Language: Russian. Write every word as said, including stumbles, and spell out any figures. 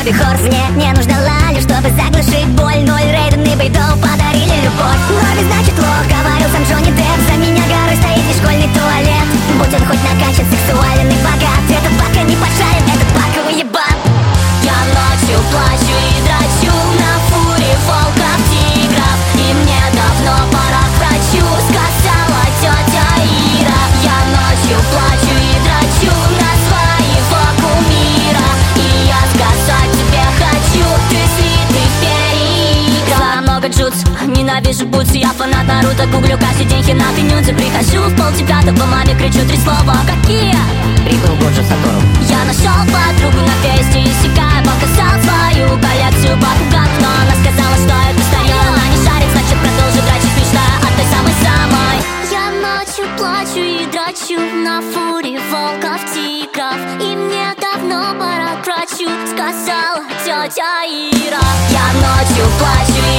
каждый хорс. Мне не нужна лалю, чтобы заглушить боль. Ноль рейден и бейдов подарили любовь. Лови, значит, лох, говорил сам Джонни Депп. За меня горой стоит не школьный туалет. Будь он хоть накачан, сексуален и богат, этот пока не пошарен, этот пока уебан. Я ночью плачу и драчу на фуре волков, тигров. И мне давно пора к врачу, сказала тетя Ира. Я ночью плачу и драчу на своего кумира. И я сказать тебе хочу, ты слитый переиграл. Много джутс, ненавижу бутсы. Я фанат Наруто, гуглю каждый день хинаты нюдзи. Прихожу в полдевятого, маме кричу три слова. Какие? Прибыл Годжо Сатору. Я нашел подругу на фесте и Исекай показал свою коллекцию бакуган. Но она сказала, что это старье. Она не шарит, значит продолжит дрочить, мечтая о той самой-самой. Я ночью плачу и дрочу на фуре волков, тигров. И мне давно пора к врачу, сказала тетя Ира. Я ночью плачу и